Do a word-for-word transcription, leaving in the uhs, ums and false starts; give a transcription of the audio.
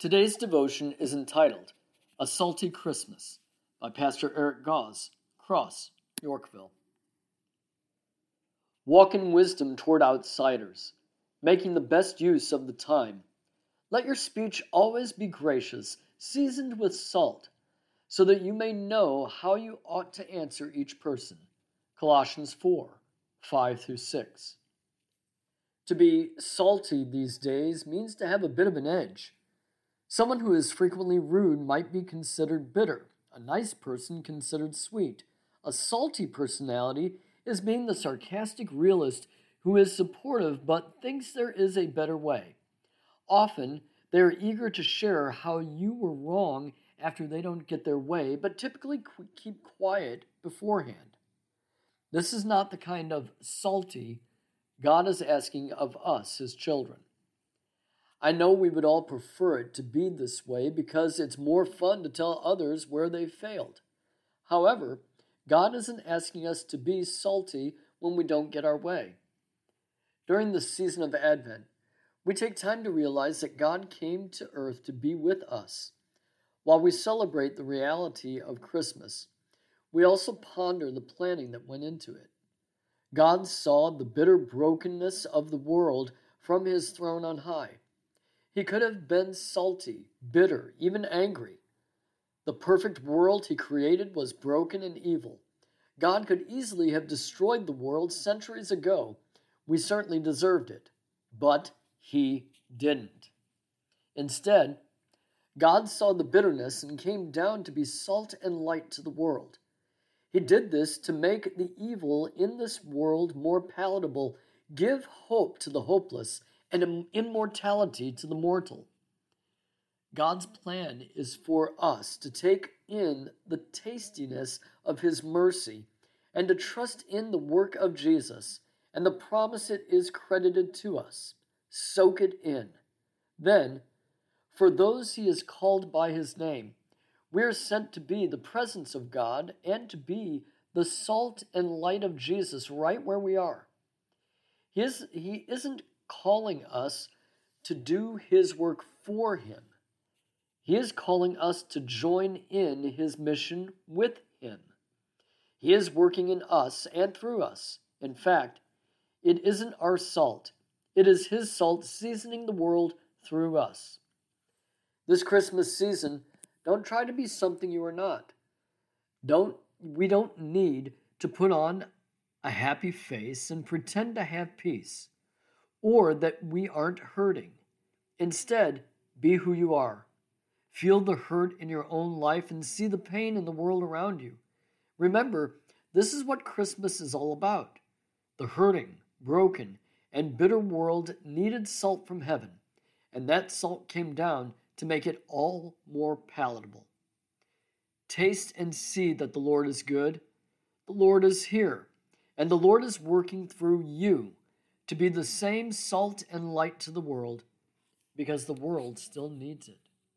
Today's devotion is entitled A Salty Christmas by Pastor Eric Gause, Cross, Yorkville. Walk in wisdom toward outsiders, making the best use of the time. Let your speech always be gracious, seasoned with salt, so that you may know how you ought to answer each person. Colossians four, five through six. To be salty these days means to have a bit of an edge. Someone who is frequently rude might be considered bitter, a nice person considered sweet. A salty personality is being the sarcastic realist who is supportive but thinks there is a better way. Often, they are eager to share how you were wrong after they don't get their way, but typically keep quiet beforehand. This is not the kind of salty God is asking of us, His children. I know we would all prefer it to be this way because it's more fun to tell others where they've failed. However, God isn't asking us to be salty when we don't get our way. During the season of Advent, we take time to realize that God came to earth to be with us. While we celebrate the reality of Christmas, we also ponder the planning that went into it. God saw the bitter brokenness of the world from His throne on high. He could have been salty, bitter, even angry. The perfect world He created was broken and evil. God could easily have destroyed the world centuries ago. We certainly deserved it, but He didn't. Instead, God saw the bitterness and came down to be salt and light to the world. He did this to make the evil in this world more palatable, give hope to the hopeless, and immortality to the mortal. God's plan is for us to take in the tastiness of His mercy and to trust in the work of Jesus and the promise it is credited to us. Soak it in. Then, for those He has called by His name, we are sent to be the presence of God and to be the salt and light of Jesus right where we are. He, is, he isn't calling us to do His work for Him. He is calling us to join in His mission with Him. He is working in us and through us. In fact, it isn't our salt. It is His salt seasoning the world through us. This Christmas season, don't try to be something you are not. Don't, we don't need to put on a happy face and pretend to have peace, or that we aren't hurting. Instead, be who you are. Feel the hurt in your own life and see the pain in the world around you. Remember, this is what Christmas is all about. The hurting, broken, and bitter world needed salt from heaven, and that salt came down to make it all more palatable. Taste and see that the Lord is good. The Lord is here, and the Lord is working through you to be the same salt and light to the world, because the world still needs it.